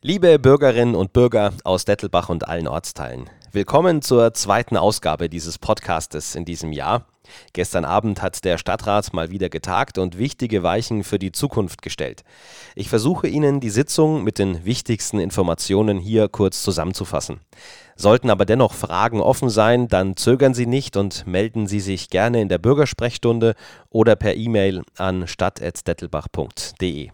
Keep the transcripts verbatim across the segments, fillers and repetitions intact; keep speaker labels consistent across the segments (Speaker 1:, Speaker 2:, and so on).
Speaker 1: Liebe Bürgerinnen und Bürger aus Dettelbach und allen Ortsteilen, willkommen zur zweiten Ausgabe dieses Podcastes in diesem Jahr. Gestern Abend hat der Stadtrat mal wieder getagt und wichtige Weichen für die Zukunft gestellt. Ich versuche Ihnen die Sitzung mit den wichtigsten Informationen hier kurz zusammenzufassen. Sollten aber dennoch Fragen offen sein, dann zögern Sie nicht und melden Sie sich gerne in der Bürgersprechstunde oder per E-Mail an stadt at dettelbach punkt de.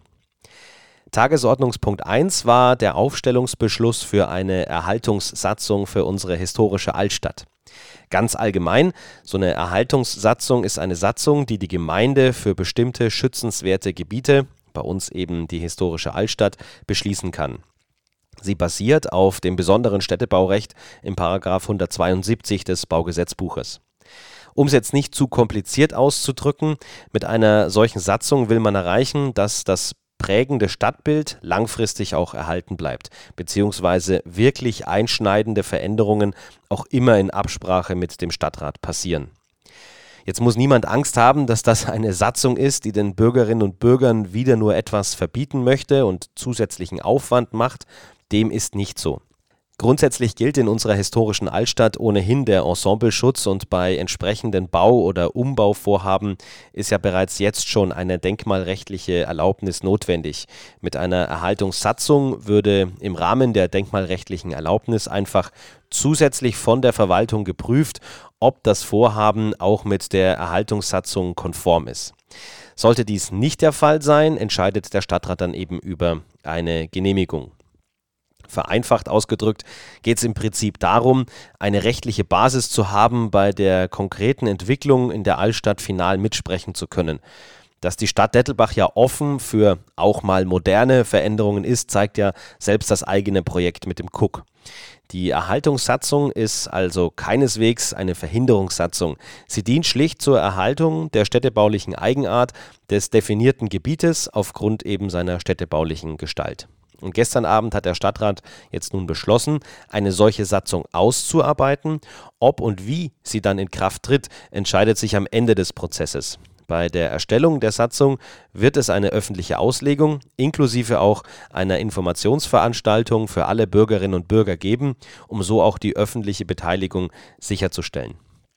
Speaker 1: Tagesordnungspunkt eins war der Aufstellungsbeschluss für eine Erhaltungssatzung für unsere historische Altstadt. Ganz allgemein, so eine Erhaltungssatzung ist eine Satzung, die die Gemeinde für bestimmte schützenswerte Gebiete, bei uns eben die historische Altstadt, beschließen kann. Sie basiert auf dem besonderen Städtebaurecht im Paragraph hundertzweiundsiebzig des Baugesetzbuches. Um es jetzt nicht zu kompliziert auszudrücken, mit einer solchen Satzung will man erreichen, dass das prägende Stadtbild langfristig auch erhalten bleibt, beziehungsweise wirklich einschneidende Veränderungen auch immer in Absprache mit dem Stadtrat passieren. Jetzt muss niemand Angst haben, dass das eine Satzung ist, die den Bürgerinnen und Bürgern wieder nur etwas verbieten möchte und zusätzlichen Aufwand macht. Dem ist nicht so. Grundsätzlich gilt in unserer historischen Altstadt ohnehin der Ensembleschutz und bei entsprechenden Bau- oder Umbauvorhaben ist ja bereits jetzt schon eine denkmalrechtliche Erlaubnis notwendig. Mit einer Erhaltungssatzung würde im Rahmen der denkmalrechtlichen Erlaubnis einfach zusätzlich von der Verwaltung geprüft, ob das Vorhaben auch mit der Erhaltungssatzung konform ist. Sollte dies nicht der Fall sein, entscheidet der Stadtrat dann eben über eine Genehmigung. Vereinfacht ausgedrückt geht es im Prinzip darum, eine rechtliche Basis zu haben, bei der konkreten Entwicklung in der Altstadt final mitsprechen zu können. Dass die Stadt Dettelbach ja offen für auch mal moderne Veränderungen ist, zeigt ja selbst das eigene Projekt mit dem Cook. Die Erhaltungssatzung ist also keineswegs eine Verhinderungssatzung. Sie dient schlicht zur Erhaltung der städtebaulichen Eigenart des definierten Gebietes aufgrund eben seiner städtebaulichen Gestalt. Und gestern Abend hat der Stadtrat jetzt nun beschlossen, eine solche Satzung auszuarbeiten. Ob und wie sie dann in Kraft tritt, entscheidet sich am Ende des Prozesses. Bei der Erstellung der Satzung wird es eine öffentliche Auslegung inklusive auch einer Informationsveranstaltung für alle Bürgerinnen und Bürger geben, um so auch die öffentliche Beteiligung sicherzustellen.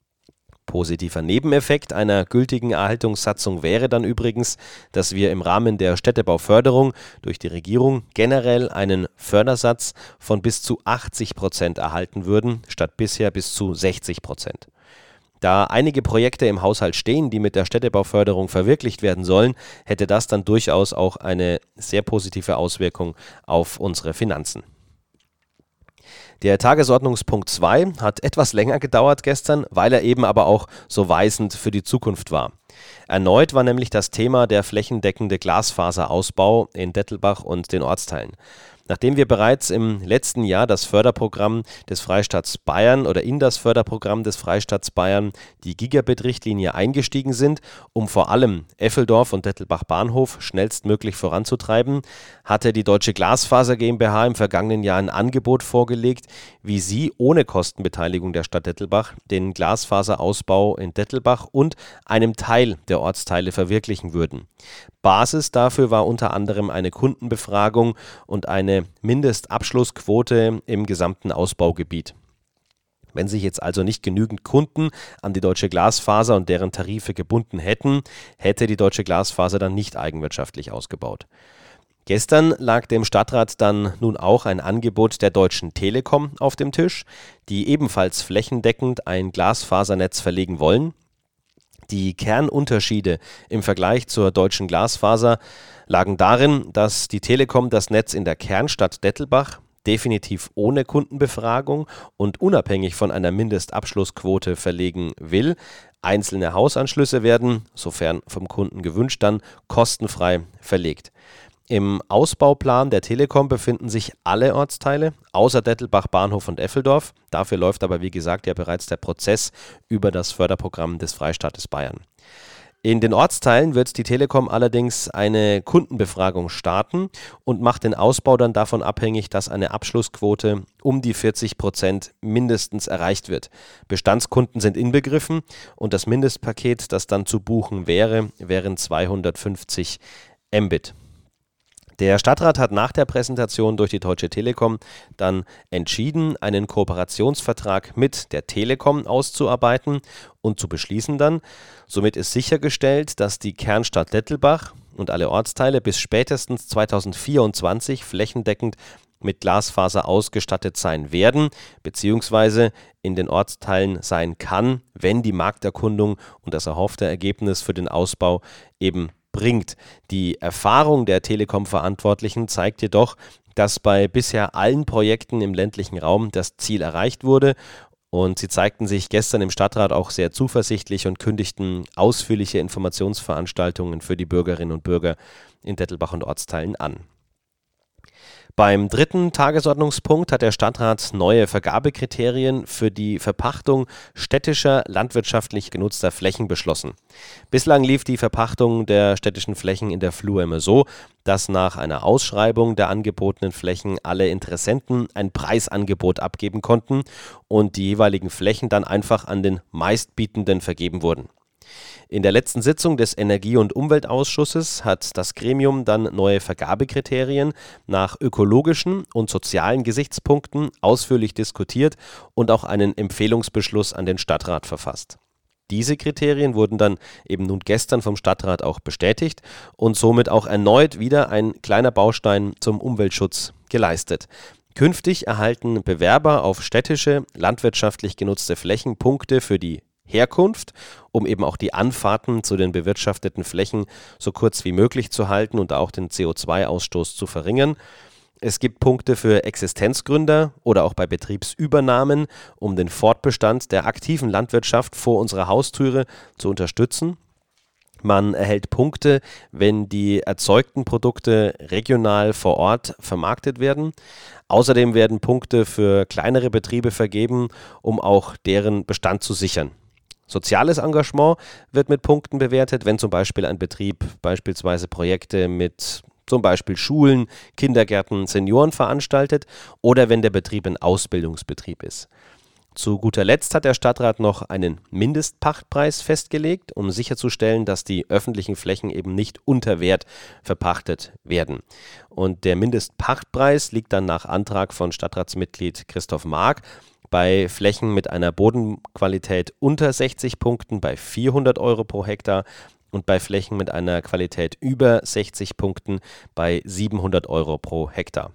Speaker 1: Positiver Nebeneffekt einer gültigen Erhaltungssatzung wäre dann übrigens, dass wir im Rahmen der Städtebauförderung durch die Regierung generell einen Fördersatz von bis zu achtzig Prozent erhalten würden, statt bisher bis zu sechzig Prozent. Da einige Projekte im Haushalt stehen, die mit der Städtebauförderung verwirklicht werden sollen, hätte das dann durchaus auch eine sehr positive Auswirkung auf unsere Finanzen. Der Tagesordnungspunkt zwei hat etwas länger gedauert gestern, weil er eben aber auch so weisend für die Zukunft war. Erneut war nämlich das Thema der flächendeckende Glasfaserausbau in Dettelbach und den Ortsteilen. Nachdem wir bereits im letzten Jahr das Förderprogramm des Freistaats Bayern oder in das Förderprogramm des Freistaats Bayern die Gigabit-Richtlinie eingestiegen sind, um vor allem Effeldorf und Dettelbach Bahnhof schnellstmöglich voranzutreiben, hatte die Deutsche Glasfaser GmbH im vergangenen Jahr ein Angebot vorgelegt, wie sie ohne Kostenbeteiligung der Stadt Dettelbach den Glasfaserausbau in Dettelbach und einem Teil der Ortsteile verwirklichen würden. Basis dafür war unter anderem eine Kundenbefragung und eine Mindestabschlussquote im gesamten Ausbaugebiet. Wenn sich jetzt also nicht genügend Kunden an die Deutsche Glasfaser und deren Tarife gebunden hätten, hätte die Deutsche Glasfaser dann nicht eigenwirtschaftlich ausgebaut. Gestern lag dem Stadtrat dann nun auch ein Angebot der Deutschen Telekom auf dem Tisch, die ebenfalls flächendeckend ein Glasfasernetz verlegen wollen. Die Kernunterschiede im Vergleich zur Deutschen Glasfaser lagen darin, dass die Telekom das Netz in der Kernstadt Dettelbach definitiv ohne Kundenbefragung und unabhängig von einer Mindestabschlussquote verlegen will. Einzelne Hausanschlüsse werden, sofern vom Kunden gewünscht, dann kostenfrei verlegt. Im Ausbauplan der Telekom befinden sich alle Ortsteile, außer Dettelbach, Bahnhof und Effeldorf. Dafür läuft aber, wie gesagt, ja bereits der Prozess über das Förderprogramm des Freistaates Bayern. In den Ortsteilen wird die Telekom allerdings eine Kundenbefragung starten und macht den Ausbau dann davon abhängig, dass eine Abschlussquote um die vierzig Prozent mindestens erreicht wird. Bestandskunden sind inbegriffen und das Mindestpaket, das dann zu buchen wäre, wären zweihundertfünfzig Mbit. Der Stadtrat hat nach der Präsentation durch die Deutsche Telekom dann entschieden, einen Kooperationsvertrag mit der Telekom auszuarbeiten und zu beschließen dann. Somit ist sichergestellt, dass die Kernstadt Dettelbach und alle Ortsteile bis spätestens zweitausendvierundzwanzig flächendeckend mit Glasfaser ausgestattet sein werden, beziehungsweise in den Ortsteilen sein kann, wenn die Markterkundung und das erhoffte Ergebnis für den Ausbau eben bringt. Die Erfahrung der Telekom-Verantwortlichen zeigt jedoch, dass bei bisher allen Projekten im ländlichen Raum das Ziel erreicht wurde, und sie zeigten sich gestern im Stadtrat auch sehr zuversichtlich und kündigten ausführliche Informationsveranstaltungen für die Bürgerinnen und Bürger in Dettelbach und Ortsteilen an. Beim dritten Tagesordnungspunkt hat der Stadtrat neue Vergabekriterien für die Verpachtung städtischer landwirtschaftlich genutzter Flächen beschlossen. Bislang lief die Verpachtung der städtischen Flächen in der Flur immer so, dass nach einer Ausschreibung der angebotenen Flächen alle Interessenten ein Preisangebot abgeben konnten und die jeweiligen Flächen dann einfach an den Meistbietenden vergeben wurden. In der letzten Sitzung des Energie- und Umweltausschusses hat das Gremium dann neue Vergabekriterien nach ökologischen und sozialen Gesichtspunkten ausführlich diskutiert und auch einen Empfehlungsbeschluss an den Stadtrat verfasst. Diese Kriterien wurden dann eben nun gestern vom Stadtrat auch bestätigt und somit auch erneut wieder ein kleiner Baustein zum Umweltschutz geleistet. Künftig erhalten Bewerber auf städtische, landwirtschaftlich genutzte Flächen Punkte für die Herkunft, um eben auch die Anfahrten zu den bewirtschafteten Flächen so kurz wie möglich zu halten und auch den C O zwei Ausstoß zu verringern. Es gibt Punkte für Existenzgründer oder auch bei Betriebsübernahmen, um den Fortbestand der aktiven Landwirtschaft vor unserer Haustüre zu unterstützen. Man erhält Punkte, wenn die erzeugten Produkte regional vor Ort vermarktet werden. Außerdem werden Punkte für kleinere Betriebe vergeben, um auch deren Bestand zu sichern. Soziales Engagement wird mit Punkten bewertet, wenn zum Beispiel ein Betrieb beispielsweise Projekte mit zum Beispiel Schulen, Kindergärten, Senioren veranstaltet oder wenn der Betrieb ein Ausbildungsbetrieb ist. Zu guter Letzt hat der Stadtrat noch einen Mindestpachtpreis festgelegt, um sicherzustellen, dass die öffentlichen Flächen eben nicht unter Wert verpachtet werden. Und der Mindestpachtpreis liegt dann nach Antrag von Stadtratsmitglied Christoph Mark bei Flächen mit einer Bodenqualität unter sechzig Punkten bei vierhundert Euro pro Hektar und bei Flächen mit einer Qualität über sechzig Punkten bei siebenhundert Euro pro Hektar.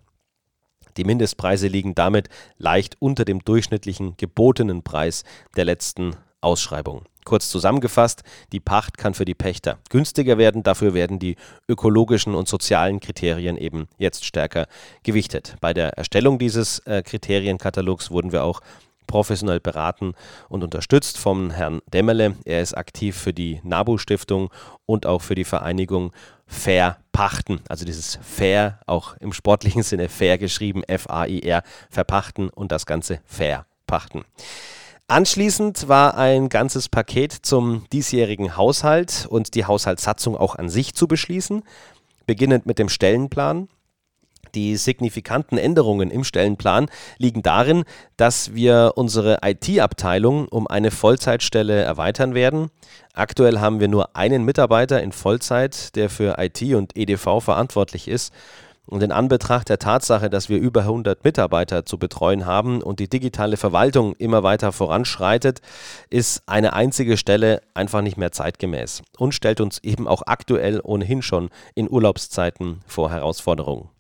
Speaker 1: Die Mindestpreise liegen damit leicht unter dem durchschnittlichen gebotenen Preis der letzten Ausschreibung. Kurz zusammengefasst, die Pacht kann für die Pächter günstiger werden, dafür werden die ökologischen und sozialen Kriterien eben jetzt stärker gewichtet. Bei der Erstellung dieses äh, Kriterienkatalogs wurden wir auch professionell beraten und unterstützt vom Herrn Demmerle. Er ist aktiv für die NABU-Stiftung und auch für die Vereinigung Fair Pachten. Also dieses Fair, auch im sportlichen Sinne fair geschrieben, F A I R, verpachten und das Ganze fair pachten. Anschließend war ein ganzes Paket zum diesjährigen Haushalt und die Haushaltssatzung auch an sich zu beschließen, beginnend mit dem Stellenplan. Die signifikanten Änderungen im Stellenplan liegen darin, dass wir unsere I T-Abteilung um eine Vollzeitstelle erweitern werden. Aktuell haben wir nur einen Mitarbeiter in Vollzeit, der für I T und E D V verantwortlich ist. Und in Anbetracht der Tatsache, dass wir über hundert Mitarbeiter zu betreuen haben und die digitale Verwaltung immer weiter voranschreitet, ist eine einzige Stelle einfach nicht mehr zeitgemäß und stellt uns eben auch aktuell ohnehin schon in Urlaubszeiten vor Herausforderungen.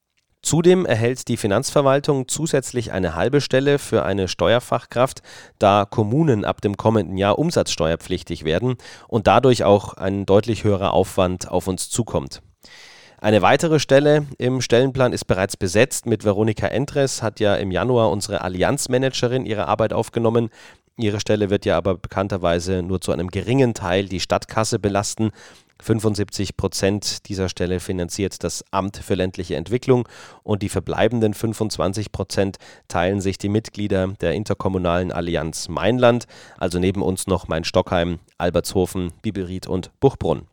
Speaker 1: Zudem erhält die Finanzverwaltung zusätzlich eine halbe Stelle für eine Steuerfachkraft, da Kommunen ab dem kommenden Jahr umsatzsteuerpflichtig werden und dadurch auch ein deutlich höherer Aufwand auf uns zukommt. Eine weitere Stelle im Stellenplan ist bereits besetzt. Mit Veronika Entres hat ja im Januar unsere Allianzmanagerin ihre Arbeit aufgenommen. Ihre Stelle wird ja aber bekannterweise nur zu einem geringen Teil die Stadtkasse belasten. fünfundsiebzig Prozent dieser Stelle finanziert das Amt für ländliche Entwicklung und die verbleibenden fünfundzwanzig Prozent teilen sich die Mitglieder der interkommunalen Allianz Mainland, also neben uns noch Main-Stockheim, Albertshofen, Biberried und Buchbrunn.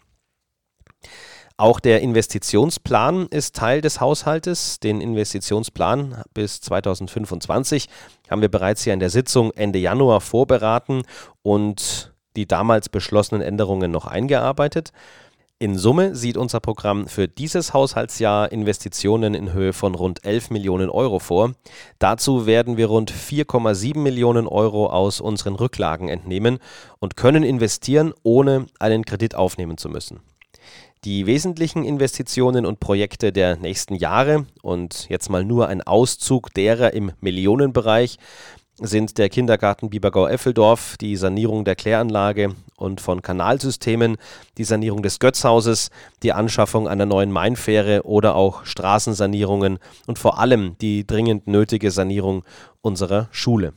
Speaker 1: Auch der Investitionsplan ist Teil des Haushaltes. Den Investitionsplan bis zweitausendfünfundzwanzig haben wir bereits hier in der Sitzung Ende Januar vorberaten und die damals beschlossenen Änderungen noch eingearbeitet. In Summe sieht unser Programm für dieses Haushaltsjahr Investitionen in Höhe von rund elf Millionen Euro vor. Dazu werden wir rund vier Komma sieben Millionen Euro aus unseren Rücklagen entnehmen und können investieren, ohne einen Kredit aufnehmen zu müssen. Die wesentlichen Investitionen und Projekte der nächsten Jahre und jetzt mal nur ein Auszug derer im Millionenbereich sind der Kindergarten Biebergau-Effeldorf, die Sanierung der Kläranlage und von Kanalsystemen, die Sanierung des Götzhauses, die Anschaffung einer neuen Mainfähre oder auch Straßensanierungen und vor allem die dringend nötige Sanierung unserer Schule.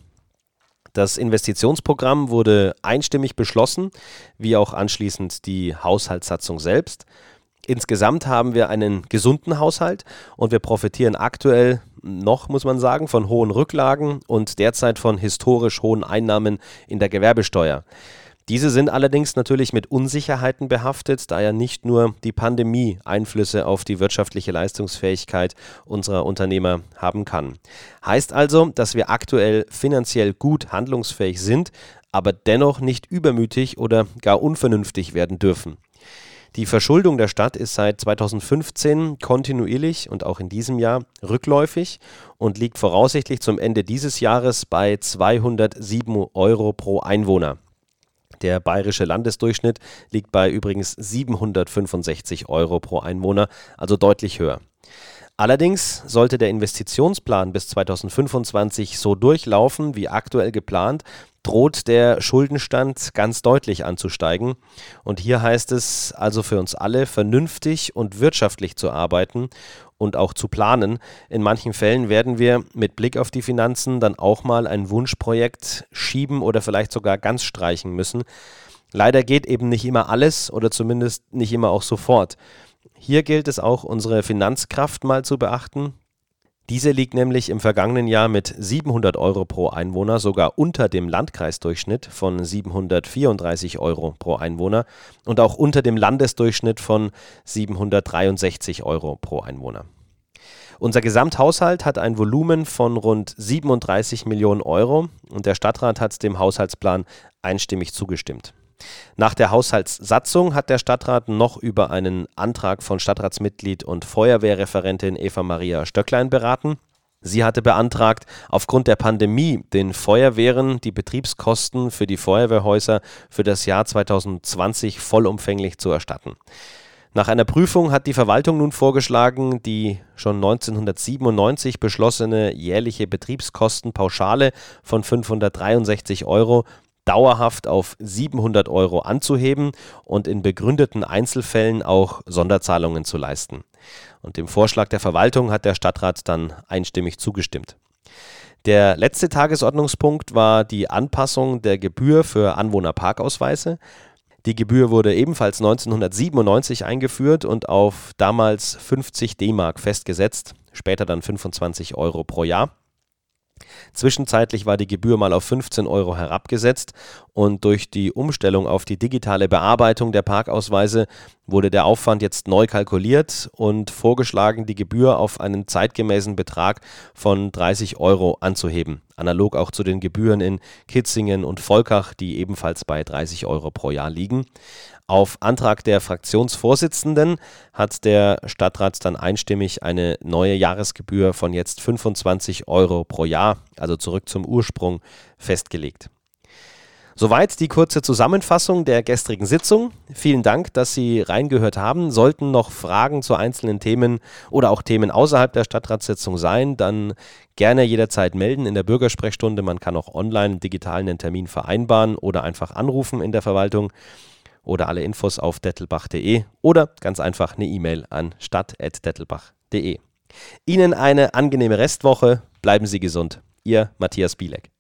Speaker 1: Das Investitionsprogramm wurde einstimmig beschlossen, wie auch anschließend die Haushaltssatzung selbst. Insgesamt haben wir einen gesunden Haushalt und wir profitieren aktuell noch, muss man sagen, von hohen Rücklagen und derzeit von historisch hohen Einnahmen in der Gewerbesteuer. Diese sind allerdings natürlich mit Unsicherheiten behaftet, da ja nicht nur die Pandemie Einflüsse auf die wirtschaftliche Leistungsfähigkeit unserer Unternehmer haben kann. Heißt also, dass wir aktuell finanziell gut handlungsfähig sind, aber dennoch nicht übermütig oder gar unvernünftig werden dürfen. Die Verschuldung der Stadt ist seit zweitausendfünfzehn kontinuierlich und auch in diesem Jahr rückläufig und liegt voraussichtlich zum Ende dieses Jahres bei zweihundertsieben Euro pro Einwohner. Der bayerische Landesdurchschnitt liegt bei übrigens siebenhundertfünfundsechzig Euro pro Einwohner, also deutlich höher. Allerdings sollte der Investitionsplan bis zweitausendfünfundzwanzig so durchlaufen wie aktuell geplant, droht der Schuldenstand ganz deutlich anzusteigen. Und hier heißt es also für uns alle, vernünftig und wirtschaftlich zu arbeiten und auch zu planen. In manchen Fällen werden wir mit Blick auf die Finanzen dann auch mal ein Wunschprojekt schieben oder vielleicht sogar ganz streichen müssen. Leider geht eben nicht immer alles oder zumindest nicht immer auch sofort. Hier gilt es auch, unsere Finanzkraft mal zu beachten. Diese liegt nämlich im vergangenen Jahr mit siebenhundert Euro pro Einwohner sogar unter dem Landkreisdurchschnitt von siebenhundertvierunddreißig Euro pro Einwohner und auch unter dem Landesdurchschnitt von siebenhundertdreiundsechzig Euro pro Einwohner. Unser Gesamthaushalt hat ein Volumen von rund siebenunddreißig Millionen Euro und der Stadtrat hat dem Haushaltsplan einstimmig zugestimmt. Nach der Haushaltssatzung hat der Stadtrat noch über einen Antrag von Stadtratsmitglied und Feuerwehrreferentin Eva-Maria Stöcklein beraten. Sie hatte beantragt, aufgrund der Pandemie den Feuerwehren die Betriebskosten für die Feuerwehrhäuser für das Jahr zweitausendzwanzig vollumfänglich zu erstatten. Nach einer Prüfung hat die Verwaltung nun vorgeschlagen, die schon neunzehnhundertsiebenundneunzig beschlossene jährliche Betriebskostenpauschale von fünfhundertdreiundsechzig Euro dauerhaft auf siebenhundert Euro anzuheben und in begründeten Einzelfällen auch Sonderzahlungen zu leisten. Und dem Vorschlag der Verwaltung hat der Stadtrat dann einstimmig zugestimmt. Der letzte Tagesordnungspunkt war die Anpassung der Gebühr für Anwohnerparkausweise. Die Gebühr wurde ebenfalls neunzehnhundertsiebenundneunzig eingeführt und auf damals fünfzig D-Mark festgesetzt, später dann fünfundzwanzig Euro pro Jahr. Zwischenzeitlich war die Gebühr mal auf fünfzehn Euro herabgesetzt und durch die Umstellung auf die digitale Bearbeitung der Parkausweise wurde der Aufwand jetzt neu kalkuliert und vorgeschlagen, die Gebühr auf einen zeitgemäßen Betrag von dreißig Euro anzuheben. Analog auch zu den Gebühren in Kitzingen und Volkach, die ebenfalls bei dreißig Euro pro Jahr liegen. Auf Antrag der Fraktionsvorsitzenden hat der Stadtrat dann einstimmig eine neue Jahresgebühr von jetzt fünfundzwanzig Euro pro Jahr, also zurück zum Ursprung, festgelegt. Soweit die kurze Zusammenfassung der gestrigen Sitzung. Vielen Dank, dass Sie reingehört haben. Sollten noch Fragen zu einzelnen Themen oder auch Themen außerhalb der Stadtratssitzung sein, dann gerne jederzeit melden in der Bürgersprechstunde. Man kann auch online digital einen Termin vereinbaren oder einfach anrufen in der Verwaltung. Oder alle Infos auf dettelbach punkt de oder ganz einfach eine E-Mail an stadt at dettelbach punkt de. Ihnen eine angenehme Restwoche, bleiben Sie gesund. Ihr Matthias Bielek.